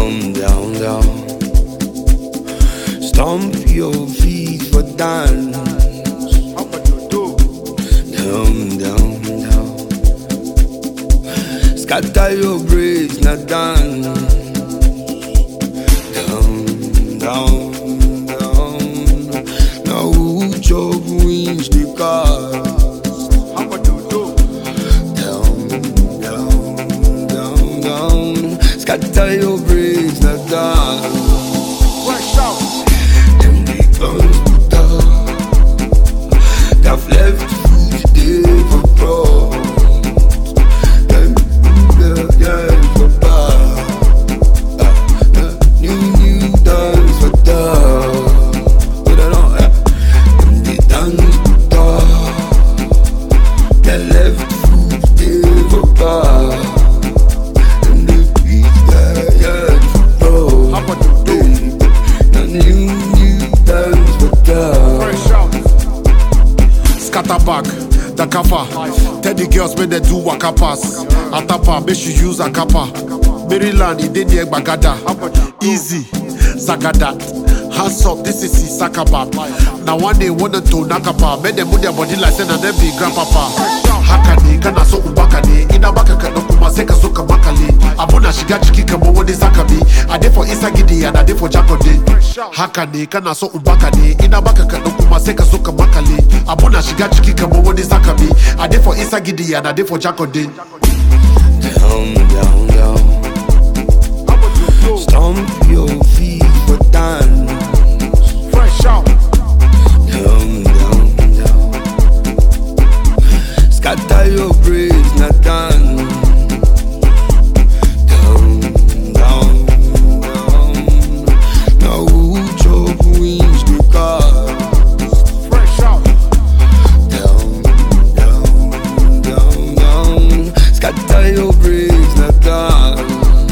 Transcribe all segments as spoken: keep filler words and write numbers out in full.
Down, down, down. Stomp your feet for dance. Down, down, down. Scatter your braids, not dance. Down, down, down. Now who chop wins the car? Scatter your braids, not down. Fresh out. Them the guns put up. They've left food there for fraud. Them yeah, yeah, for bad. Uh, uh, new, new dance for dog. But I don't, uh, them the dance put up. They left food there for bad. Back, the kappa. Tell the girls when they do waka pass. Atapa, make she use a kappa. Maryland, it did bagada. Easy, Zagada. Hands up, this is Sakaba. Now one day wanted to nakapa. Make them move their body like send and them be grandpapa. Hakani, kana so ubakani. Ina baka kana kumaseka soka makali. Abuna shiga chiki kama wodi sakabi. Ade for Isagidi and ade for Jakode. Hakani, kana so ubakani. Ina baka kana kumaseka soka makali. Abuna shiga chiki kama wodi sakabi. Ade for Isagidi and ade for Jakode. Down, down, down. Stomp your feet for dance. Fresh out. Down, down, down. Scatter your braids, not dance. Down, down, down. Now who chop wins the car? Fresh out. Down, down, down, down. Scatter your braids, not dance.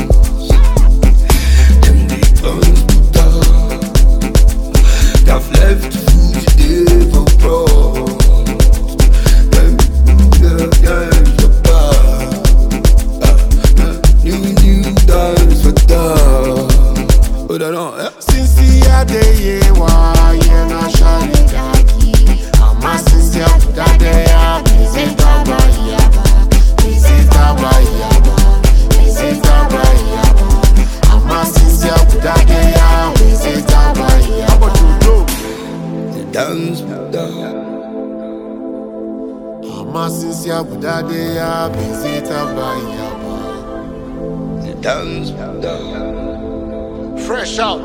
I've left food there for fraud. Them yeah, yeah, for bad. Uh, uh, new, new dance for dog. But I don't, yeah. Since the other year, why you not shining daki? I'm a sincere that they are. Visit Abayaba, visit Abayaba, visit Abayaba. I'm a sincere that they are. Visit Abayaba. Dance with dog. I'm a sincere that they are. Visit Abayaba. Dance with dog. Fresh out.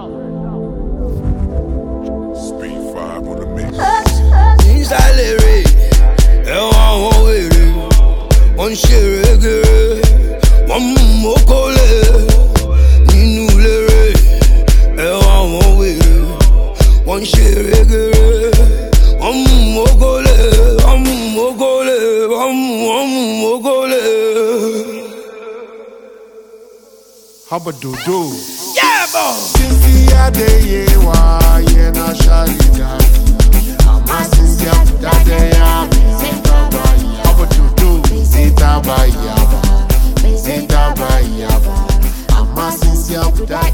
Speed five on the mix. Inside one way, one share, one mokole, ninu lere, one way, one share, one mokole, one mokole, one mokole. How about do-do? Yeah, boy. Since the other year, why you not shining daki? I'm a sincere that they are. How about you do? Visit Abayaba, visit Abayaba. I'm a sincere that